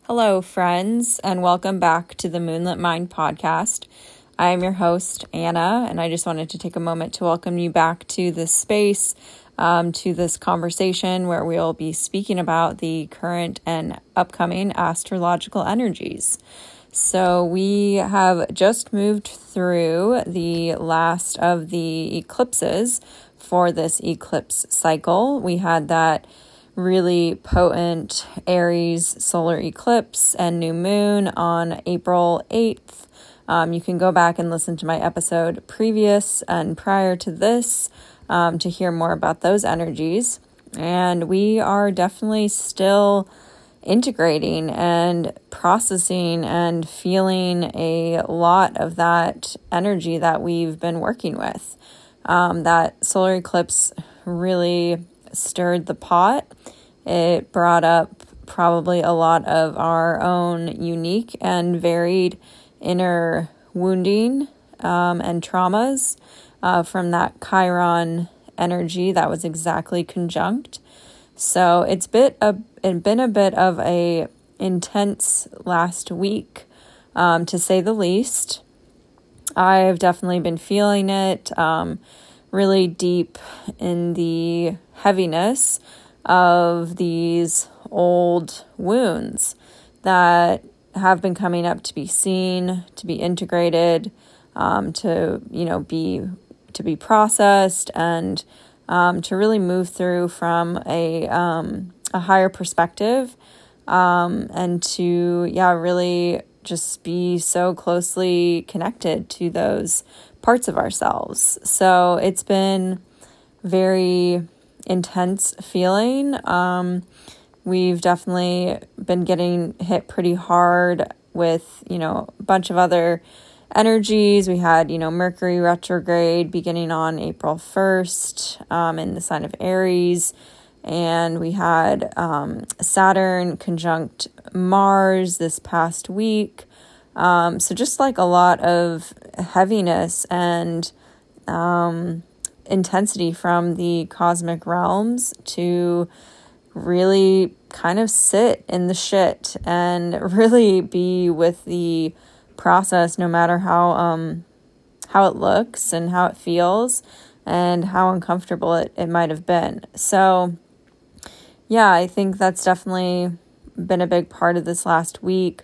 Hello, friends, and welcome back to the Moonlit Mind podcast. I am your host, Anna, and I just wanted to take a moment to welcome you back to this space, to this conversation where we'll be speaking about the current and upcoming astrological energies. So we have just moved through the last of the eclipses for this eclipse cycle. We had that really potent Aries solar eclipse and new moon on April 8th. You can go back and listen to my episode previous and prior to this to hear more about those energies. And we are definitely still integrating and processing and feeling a lot of that energy that we've been working with. That solar eclipse really stirred the pot. It brought up probably a lot of our own unique and varied inner wounding and traumas from that Chiron energy that was exactly conjunct. So it's been a bit of a intense last week, to say the least. I've definitely been feeling it really deep in the heaviness of these old wounds that have been coming up to be seen, to be integrated, to be processed, and to really move through from a higher perspective, and to really just be so closely connected to those parts of ourselves. So it's been very intense feeling. We've definitely been getting hit pretty hard with, a bunch of other energies. We had, Mercury retrograde beginning on April 1st in the sign of Aries. And we had Saturn conjunct Mars this past week. So just like a lot of heaviness and intensity from the cosmic realms to really kind of sit in the shit and really be with the process, no matter how it looks and how it feels and how uncomfortable it might have been. So yeah, I think that's definitely been a big part of this last week.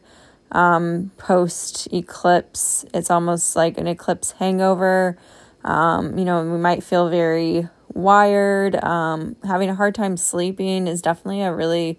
Post eclipse, it's almost like an eclipse hangover. We might feel very wired. Having a hard time sleeping is definitely a really,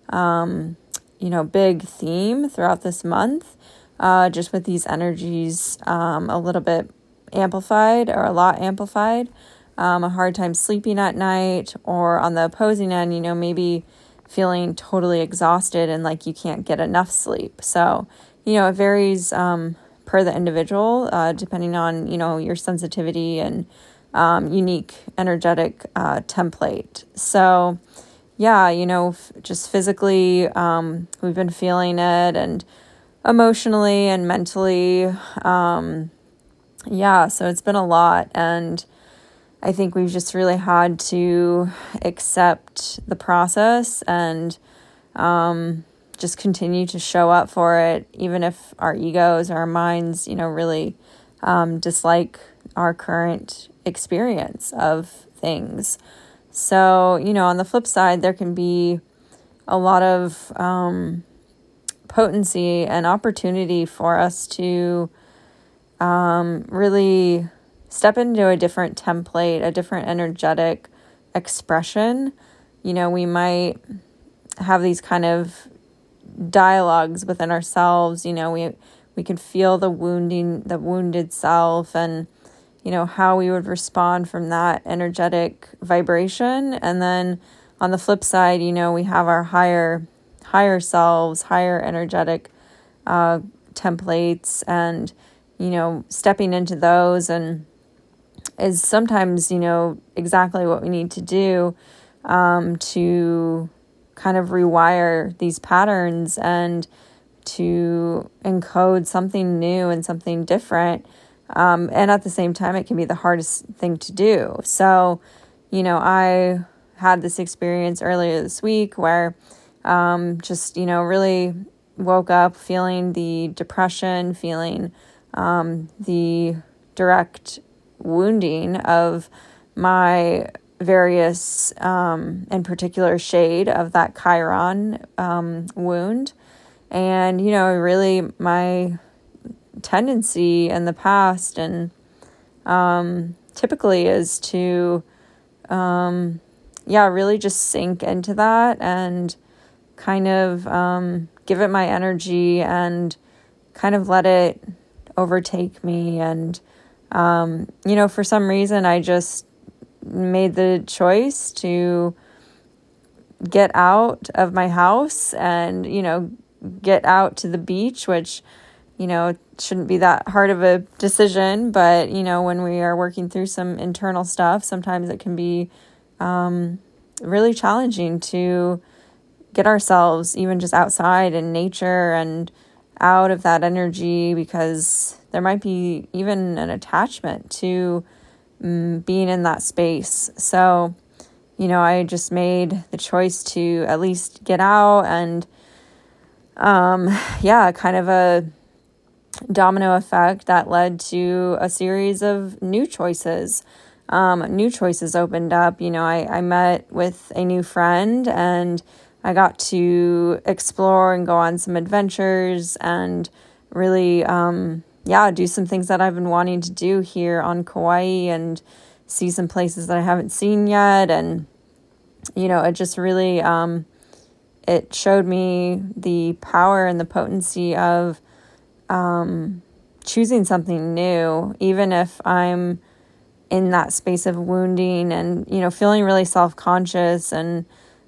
big theme throughout this month. Just with these energies, a little bit amplified or a lot amplified. A hard time sleeping at night, or on the opposing end, maybe feeling totally exhausted and like you can't get enough sleep. So, it varies, per the individual, depending on, your sensitivity and unique energetic template. So, just physically, we've been feeling it, and emotionally and mentally. So it's been a lot, and I think we've just really had to accept the process and just continue to show up for it, even if our egos, our minds, really dislike our current experience of things. So, on the flip side, there can be a lot of potency and opportunity for us to really step into a different template, a different energetic expression. We might have these kind of dialogues within ourselves. We can feel the wounded self, and how we would respond from that energetic vibration. And then on the flip side, we have our higher selves, higher energetic templates, and stepping into those and is sometimes exactly what we need to do to kind of rewire these patterns and to encode something new and something different. And at the same time, it can be the hardest thing to do. So, I had this experience earlier this week where just, really woke up feeling the depression, feeling the direct wounding of my various, in particular, shade of that Chiron wound. And, really my tendency in the past and typically is to, really just sink into that and kind of give it my energy and kind of let it overtake me. And, for some reason, I just made the choice to get out of my house and, get out to the beach, which, it shouldn't be that hard of a decision. But, when we are working through some internal stuff, sometimes it can be really challenging to get ourselves even just outside in nature and out of that energy, because there might be even an attachment to being in that space. So, I just made the choice to at least get out and, kind of a domino effect that led to a series of new choices. New choices opened up. I met with a new friend and I got to explore and go on some adventures and really, do some things that I've been wanting to do here on Kauai and see some places that I haven't seen yet. And, it just really, it showed me the power and the potency of choosing something new, even if I'm in that space of wounding and, feeling really self-conscious and,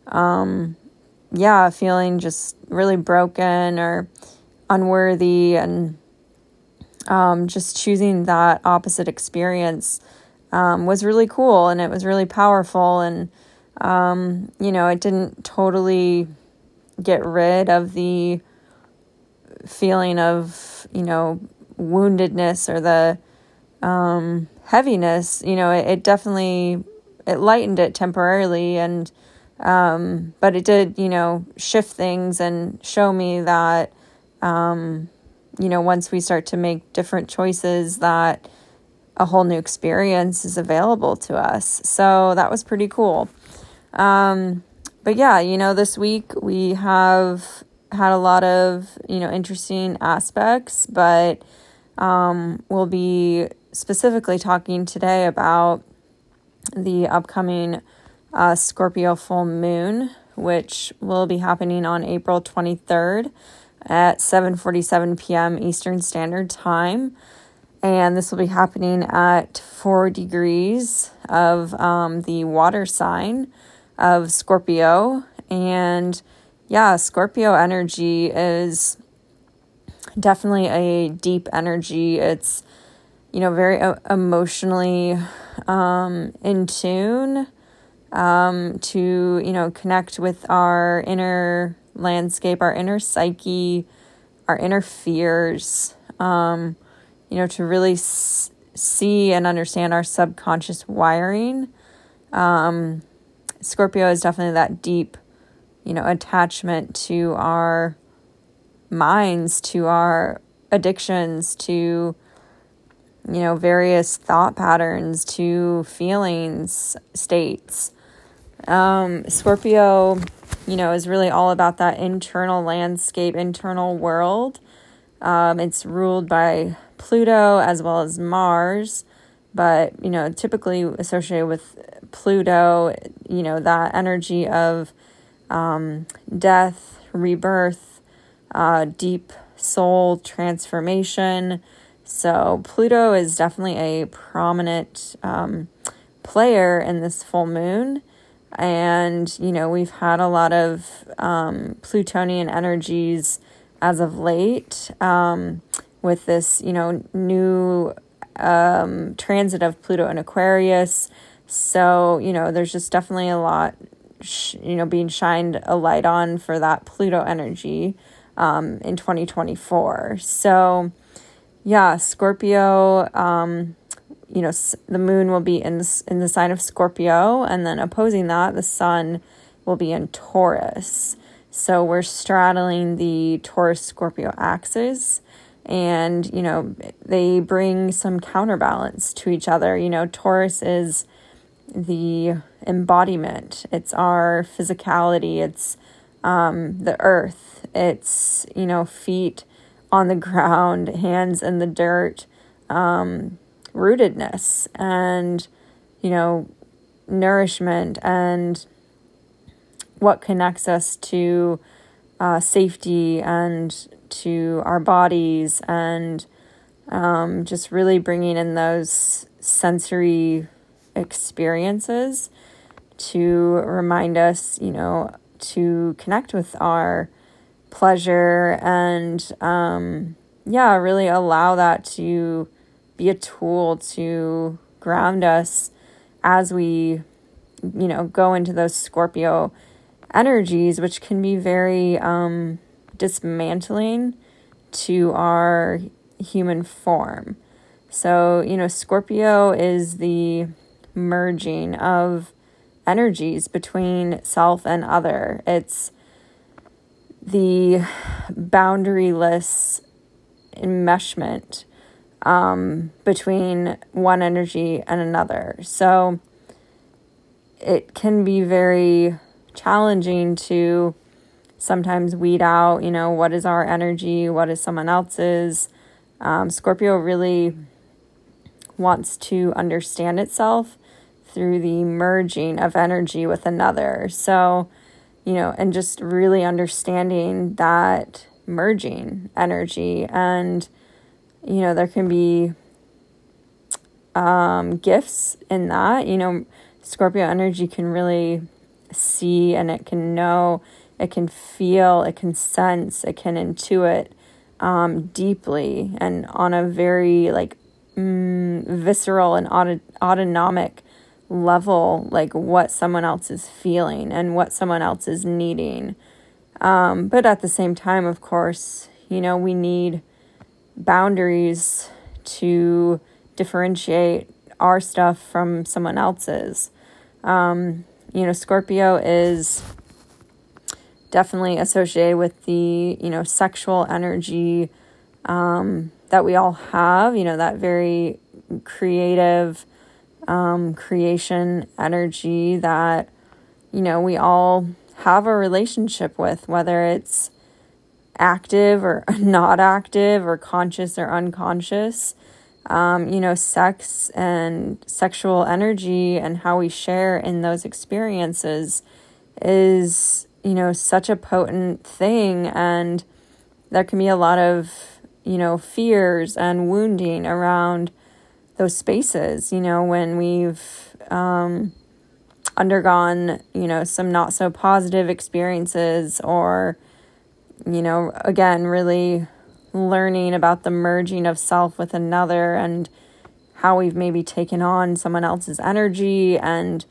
feeling just really broken or unworthy, and just choosing that opposite experience was really cool, and it was really powerful. And, it didn't totally get rid of the feeling of, woundedness or the heaviness. It definitely, it lightened it temporarily, and but it did, shift things and show me that, once we start to make different choices, that a whole new experience is available to us. So that was pretty cool. But yeah, this week we have had a lot of, interesting aspects, but we'll be specifically talking today about the upcoming Scorpio full moon, which will be happening on April 23rd at 7:47 p.m. Eastern Standard Time. And this will be happening at 4 degrees of the water sign of Scorpio. And Scorpio energy is definitely a deep energy. It's, very emotionally in tune to, connect with our inner landscape, our inner psyche, our inner fears, to really see and understand our subconscious wiring. Scorpio is definitely that deep, attachment to our minds, to our addictions, to, various thought patterns, to feelings, states. Scorpio, is really all about that internal landscape, internal world. It's ruled by Pluto as well as Mars, but, typically associated with Pluto, that energy of death, rebirth, deep soul transformation. So Pluto is definitely a prominent player in this full moon. And, we've had a lot of Plutonian energies as of late with this, new transit of Pluto in Aquarius. So, there's just definitely a lot, being shined a light on for that Pluto energy in 2024. So, Scorpio, the moon will be in the sign of Scorpio, and then opposing that, the sun will be in Taurus. So we're straddling the Taurus-Scorpio axis, and, you know, they bring some counterbalance to each other. You know, Taurus is the embodiment. It's our physicality. It's the earth. It's, you know, feet on the ground, hands in the dirt, rootedness, and, you know, nourishment, and what connects us to safety and to our bodies, and just really bringing in those sensory experiences to remind us, you know, to connect with our pleasure, and really allow that to be a tool to ground us as we, you know, go into those Scorpio energies, which can be very dismantling to our human form. So, you know, Scorpio is the merging of energies between self and other. It's the boundaryless enmeshment between one energy and another. So it can be very challenging to sometimes weed out, you know, what is our energy, what is someone else's. Scorpio really wants to understand itself through the merging of energy with another. So, you know, and just really understanding that merging energy. And, you know, there can be gifts in that. You know, Scorpio energy can really see, and it can know, it can feel, it can sense, it can intuit deeply and on a very like visceral and autonomic level, like what someone else is feeling and what someone else is needing. But at the same time, of course, you know, we need boundaries to differentiate our stuff from someone else's. You know, Scorpio is definitely associated with the, you know, sexual energy that we all have, you know, that very creative creation energy that, you know, we all have a relationship with, whether it's active or not active or conscious or unconscious. You know, sex and sexual energy and how we share in those experiences is, you know, such a potent thing. And there can be a lot of, you know, fears and wounding around those spaces, you know, when we've undergone, you know, some not so positive experiences, or, you know, again, really learning about the merging of self with another and how we've maybe taken on someone else's energy and,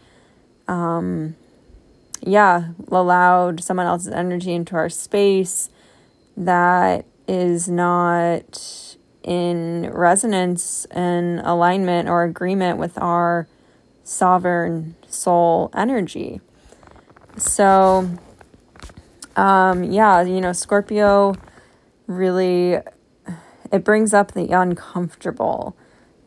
allowed someone else's energy into our space that is not in resonance and alignment or agreement with our sovereign soul energy. So, you know, Scorpio really, it brings up the uncomfortable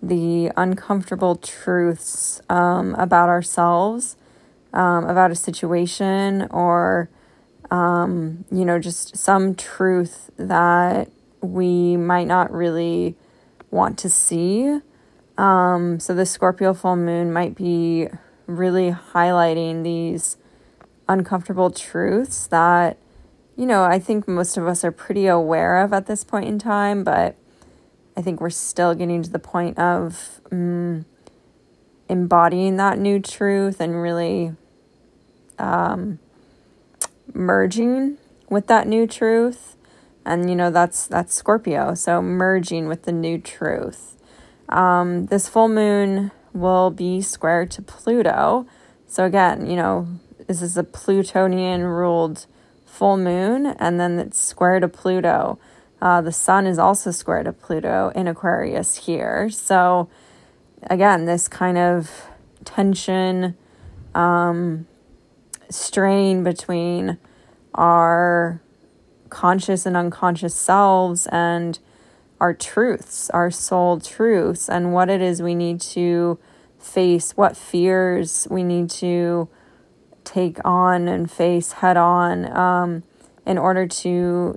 truths about ourselves, about a situation, or, you know, just some truth that we might not really want to see. So the Scorpio full moon might be really highlighting these uncomfortable truths that, you know, I think most of us are pretty aware of at this point in time, but I think we're still getting to the point of embodying that new truth and really merging with that new truth. And, you know, that's Scorpio. So merging with the new truth. This full moon will be square to Pluto. So again, you know, this is a Plutonian ruled full moon, and then it's square to Pluto. The sun is also square to Pluto in Aquarius here. So again, this kind of tension, strain between our conscious and unconscious selves and our truths, our soul truths, and what it is we need to face, what fears we need to take on and face head on in order to,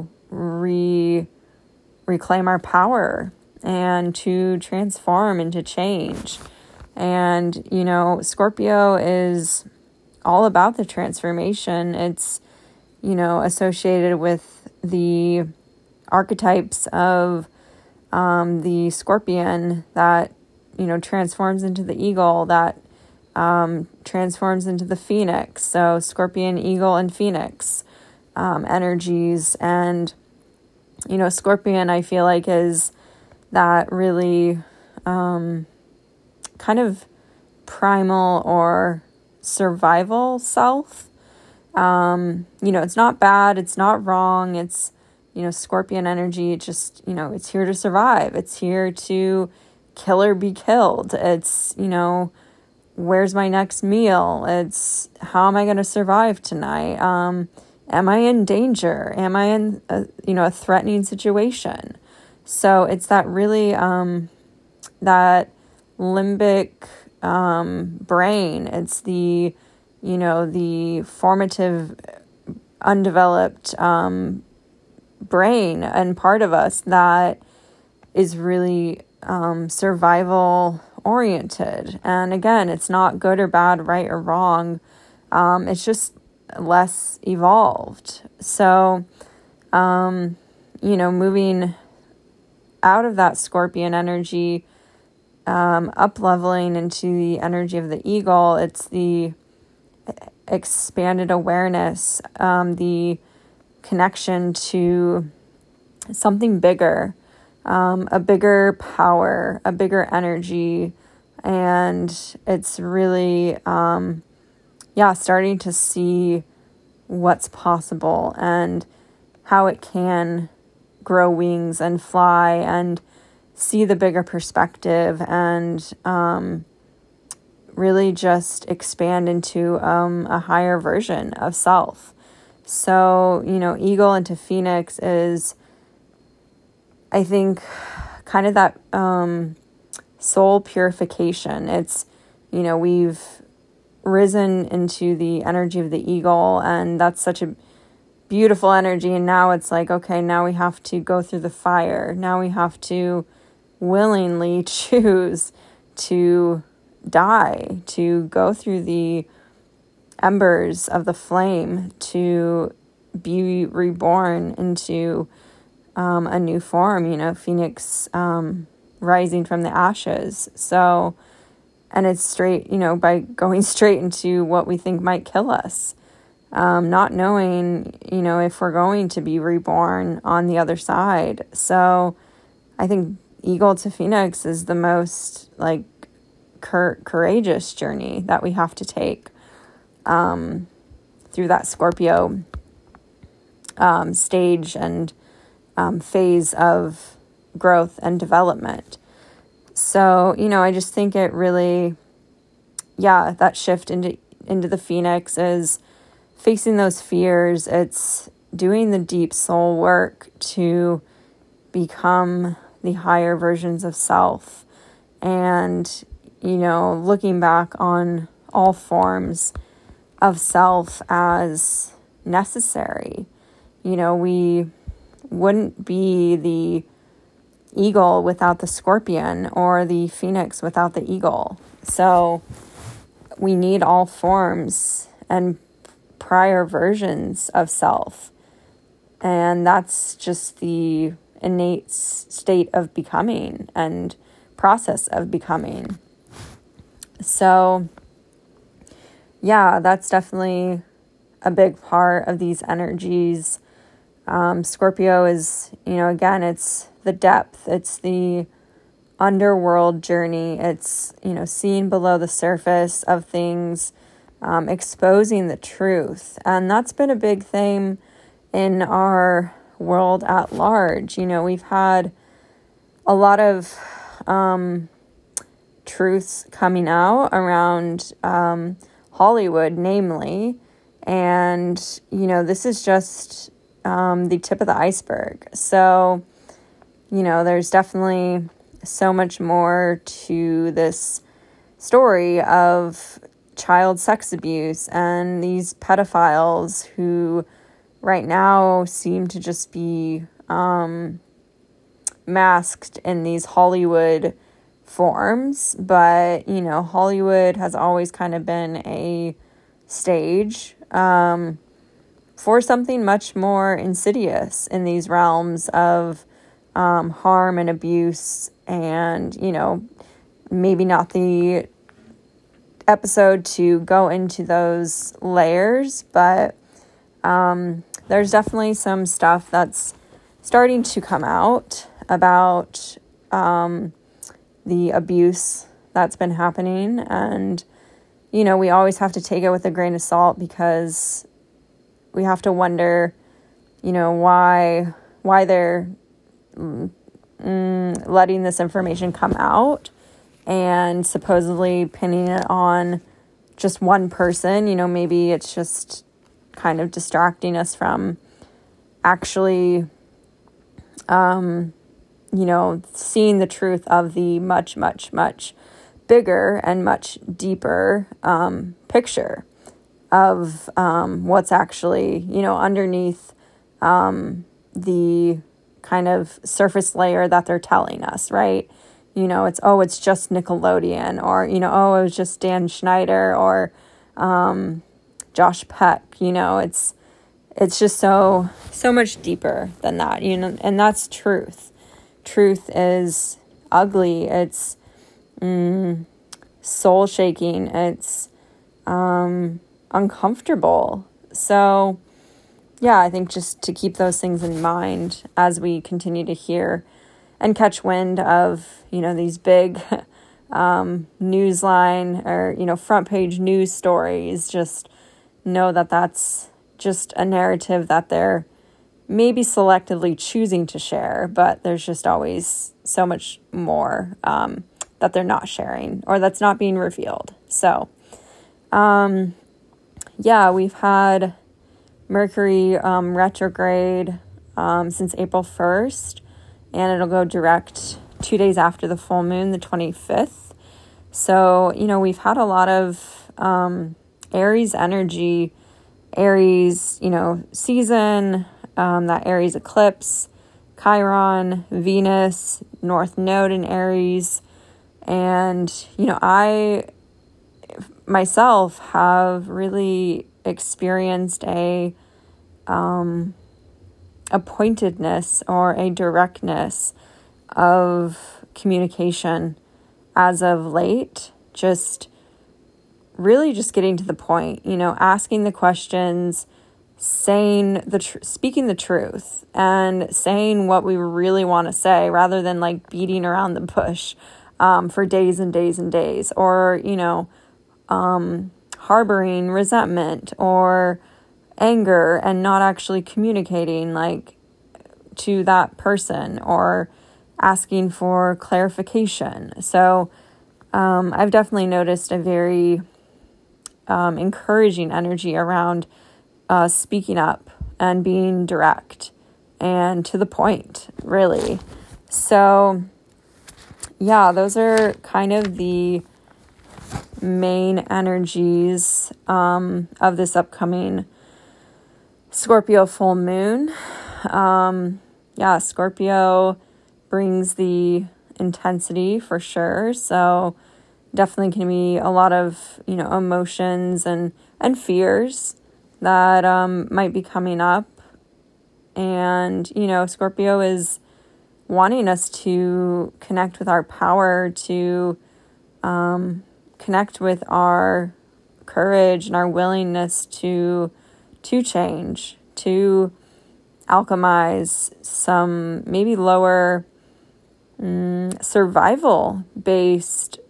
reclaim our power and to transform and to change. And, Scorpio is all about the transformation. It's, associated with the archetypes of the scorpion that, transforms into the eagle, that transforms into the phoenix. So scorpion, eagle, and phoenix energies. And, scorpion, I feel like, is that really kind of primal or survival self. It's not bad, it's not wrong, it's, scorpion energy, it just, it's here to survive, it's here to kill or be killed, it's, where's my next meal, it's how am I going to survive tonight, am I in danger, am I in a threatening situation? So it's that really that limbic brain, it's the the formative, undeveloped brain and part of us that is really survival oriented. And again, it's not good or bad, right or wrong. It's just less evolved. So, moving out of that scorpion energy, up leveling into the energy of the eagle, it's the expanded awareness, the connection to something bigger, a bigger power, a bigger energy. And it's really, starting to see what's possible and how it can grow wings and fly and see the bigger perspective and really just expand into a higher version of self. So, eagle into phoenix is, I think, kind of that soul purification. It's, we've risen into the energy of the eagle, and that's such a beautiful energy. And now it's like, okay, now we have to go through the fire. Now we have to willingly choose to die, to go through the embers of the flame, to be reborn into a new form, phoenix rising from the ashes. So, and it's straight, by going straight into what we think might kill us, not knowing, if we're going to be reborn on the other side. So I think eagle to phoenix is the most courageous journey that we have to take through that Scorpio stage and phase of growth and development. So, I just think it really, that shift into the phoenix is facing those fears. It's doing the deep soul work to become the higher versions of self, and looking back on all forms of self as necessary. We wouldn't be the eagle without the scorpion or the phoenix without the eagle. So we need all forms and prior versions of self. And that's just the innate state of becoming and process of becoming. So, that's definitely a big part of these energies. Scorpio is, again, it's the depth, it's the underworld journey, it's, seeing below the surface of things, exposing the truth. And that's been a big theme in our world at large. We've had a lot of truths coming out around Hollywood, namely, And, this is just the tip of the iceberg. So, there's definitely so much more to this story of child sex abuse and these pedophiles who right now seem to just be masked in these Hollywood forms. But, Hollywood has always kind of been a stage for something much more insidious in these realms of harm and abuse. And, maybe not the episode to go into those layers, but there's definitely some stuff that's starting to come out about the abuse that's been happening. And, we always have to take it with a grain of salt, because we have to wonder, why they're letting this information come out and supposedly pinning it on just one person. Maybe it's just kind of distracting us from actually, seeing the truth of the much, much, much bigger and much deeper picture of what's actually, underneath the kind of surface layer that they're telling us, right? It's just Nickelodeon, or, it was just Dan Schneider or Josh Peck. It's just so much deeper than that, and that's truth. Truth is ugly. It's soul shaking. It's uncomfortable. So, yeah, I think just to keep those things in mind as we continue to hear and catch wind of, these big newsline or, front page news stories, just know that that's just a narrative that they're maybe selectively choosing to share, but there's just always so much more that they're not sharing or that's not being revealed. So, we've had Mercury retrograde since April 1st, and it'll go direct 2 days after the full moon, the 25th. So, we've had a lot of Aries energy, Aries, season, that Aries eclipse, Chiron, Venus, North Node in Aries. And, I myself have really experienced a pointedness or a directness of communication as of late. Just really just getting to the point, asking the questions, saying speaking the truth and saying what we really want to say, rather than like beating around the bush for days and days and days, or, harboring resentment or anger and not actually communicating to that person or asking for clarification. So I've definitely noticed a very encouraging energy around speaking up and being direct and to the point, really. So yeah, those are kind of the main energies of this upcoming Scorpio full moon. Scorpio brings the intensity for sure. So definitely can be a lot of, emotions and fears that might be coming up. And, Scorpio is wanting us to connect with our power, to connect with our courage and our willingness to change, to alchemize some maybe lower survival-based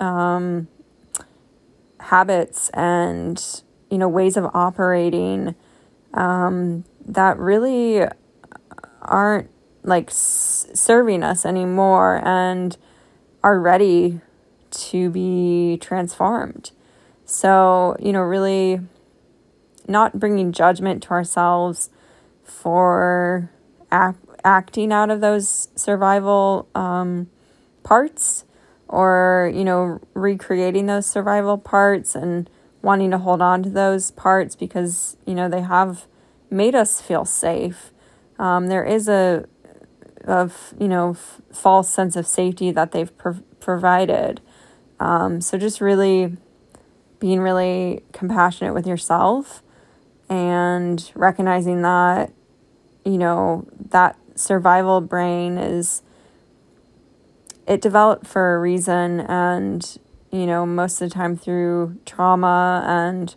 habits and, ways of operating that really aren't serving us anymore and are ready to be transformed. So, really not bringing judgment to ourselves for acting out of those survival parts, or, recreating those survival parts and wanting to hold on to those parts because, they have made us feel safe. There is a false sense of safety that they've provided. So just really being really compassionate with yourself and recognizing that, that survival brain it developed for a reason, and, most of the time through trauma and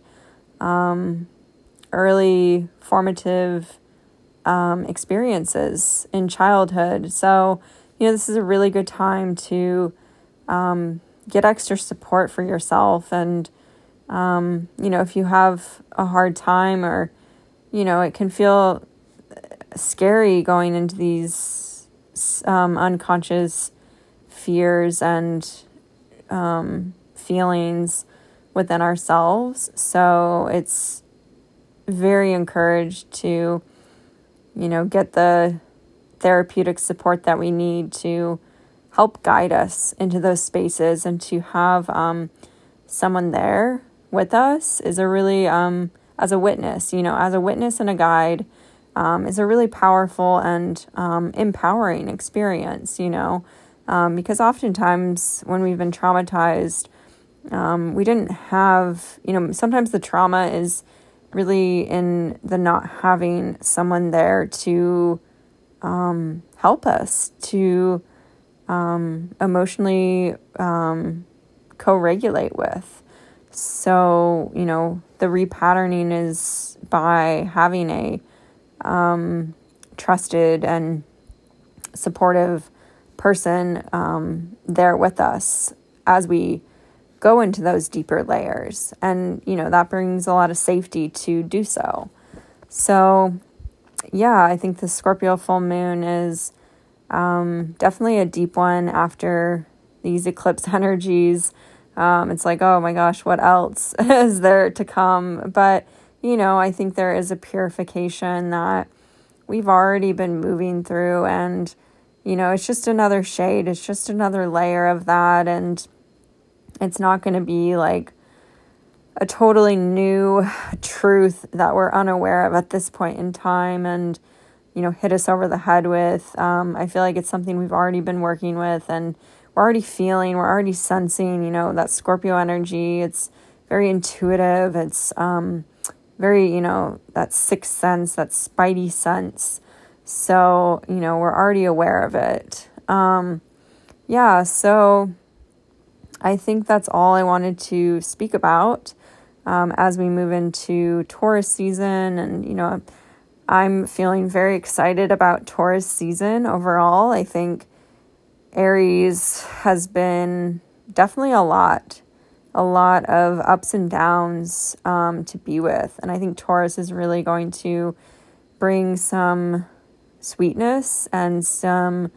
early formative experiences in childhood. So, this is a really good time to get extra support for yourself. And, if you have a hard time, or, it can feel scary going into these unconscious fears and feelings within ourselves. So it's very encouraged to, get the therapeutic support that we need to help guide us into those spaces, and to have someone there with us is a really, as a witness, as a witness and a guide, is a really powerful and empowering experience, because oftentimes when we've been traumatized, we didn't have, sometimes the trauma is really in the not having someone there to help us to emotionally co-regulate with. So, the repatterning is by having a trusted and supportive person there with us as we go into those deeper layers. And, that brings a lot of safety to do so. So, yeah, I think the Scorpio full moon is definitely a deep one after these eclipse energies. It's like, oh my gosh, what else is there to come? But, I think there is a purification that we've already been moving through, and, it's just another shade. It's just another layer of that. And it's not going to be like a totally new truth that we're unaware of at this point in time and, hit us over the head with. I feel like it's something we've already been working with, and we're already feeling, we're already sensing, that Scorpio energy. It's very intuitive. It's very, that sixth sense, that spidey sense. So, we're already aware of it. So I think that's all I wanted to speak about as we move into Taurus season. And, I'm feeling very excited about Taurus season overall. I think Aries has been definitely a lot of ups and downs to be with. And I think Taurus is really going to bring some sweetness and some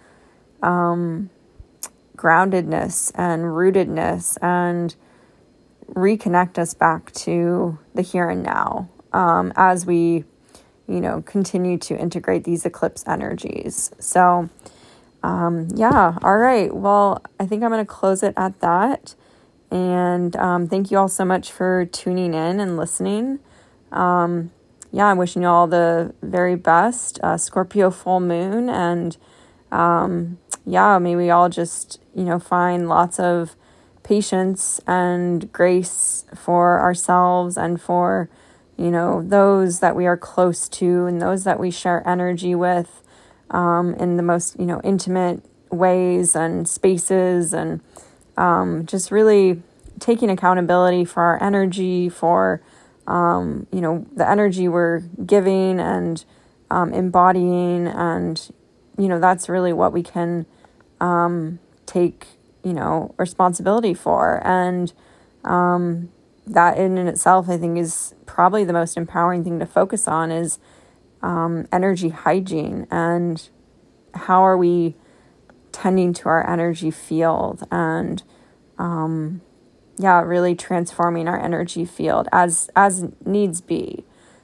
groundedness and rootedness, and reconnect us back to the here and now as we, continue to integrate these eclipse energies. So, all right. Well, I think I'm going to close it at that. And thank you all so much for tuning in and listening. I'm wishing you all the very best Scorpio full moon. And may we all just, find lots of patience and grace for ourselves and for, those that we are close to and those that we share energy with in the most, intimate ways and spaces, and just really taking accountability for our energy, for, the energy we're giving and embodying. And, that's really what we can take, responsibility for. And that in itself, I think, is probably the most empowering thing to focus on, is energy hygiene, and how are we tending to our energy field, and really transforming our energy field as needs be.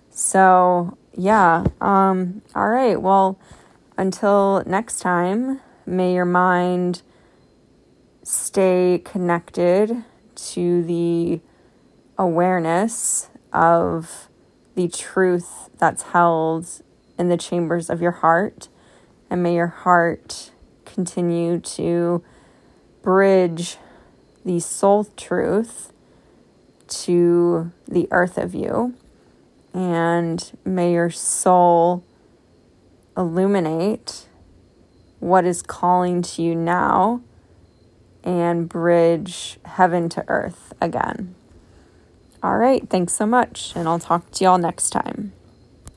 So, yeah. All right. Well, until next time, may your mind stay connected to the awareness of the truth that's held in the chambers of your heart. And may your heart continue to bridge the soul truth to the earth of you. And may your soul illuminate what is calling to you now and bridge heaven to earth again. All right, thanks so much, and I'll talk to y'all next time.